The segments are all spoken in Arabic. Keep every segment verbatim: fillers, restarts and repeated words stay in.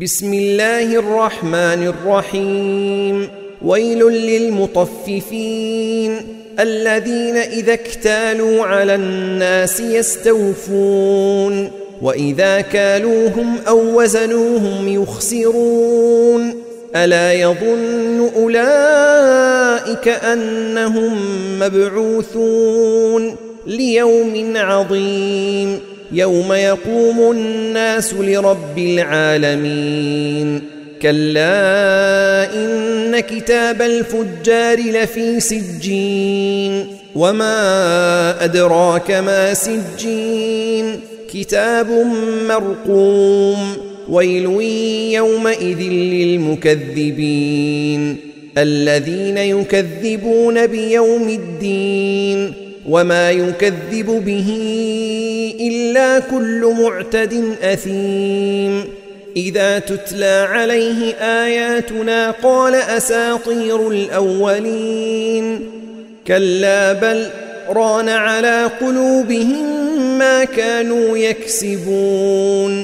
بسم الله الرحمن الرحيم. ويل للمطففين الذين إذا اكتالوا على الناس يستوفون وإذا كالوهم أو وزنوهم يخسرون ألا يظن أولئك أنهم مبعوثون ليوم عظيم يوم يقوم الناس لرب العالمين. كلا إن كتاب الفجار لفي سجين وما أدراك ما سجين كتاب مرقوم ويل يومئذ للمكذبين الذين يكذبون بيوم الدين وما يكذب به إلا كل معتد أثيم. إذا تتلى عليه آياتنا قال أساطير الأولين كلا بل ران على قلوبهم ما كانوا يكسبون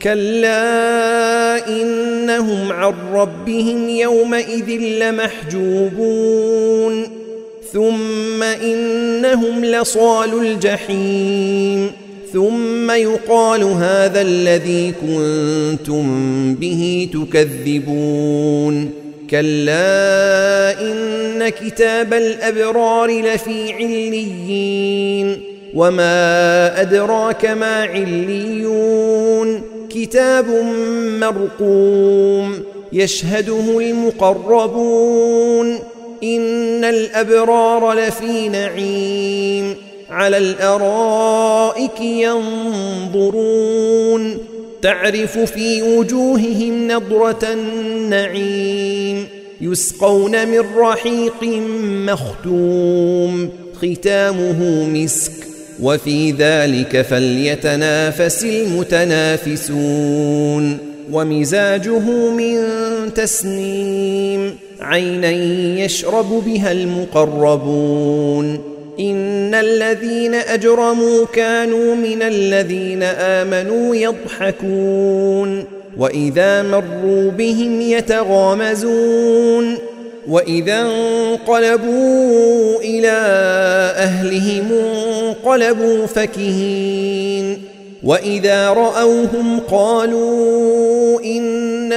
كلا إنهم عن ربهم يومئذ لمحجوبون ثم إنهم لصالو الجحيم ثم يقال هذا الذي كنتم به تكذبون كلا إن كتاب الأبرار لفي عليين وما أدراك ما عليون كتاب مرقوم يشهده المقربون إن الأبرار لفي نعيم على الأرائك ينظرون تعرف في وجوههم نضرة النعيم يسقون من رحيق مختوم ختامه مسك وفي ذلك فليتنافس المتنافسون ومزاجه من تسنيم عينا يشرب بها المقربون إن الذين أجرموا كانوا من الذين آمنوا يضحكون وإذا مروا بهم يتغامزون وإذا انقلبوا إلى أهلهم انقلبوا فكهين وإذا رأوهم قالوا إن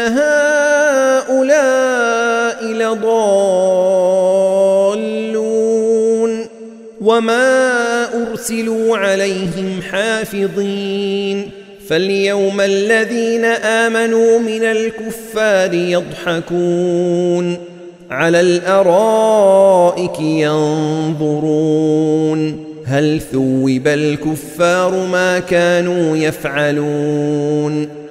هؤلاء لضالون وما أرسلوا عليهم حافظين فاليوم الذين آمنوا من الكفار يضحكون على الأرائك ينظرون هل ثوب الكفار ما كانوا يفعلون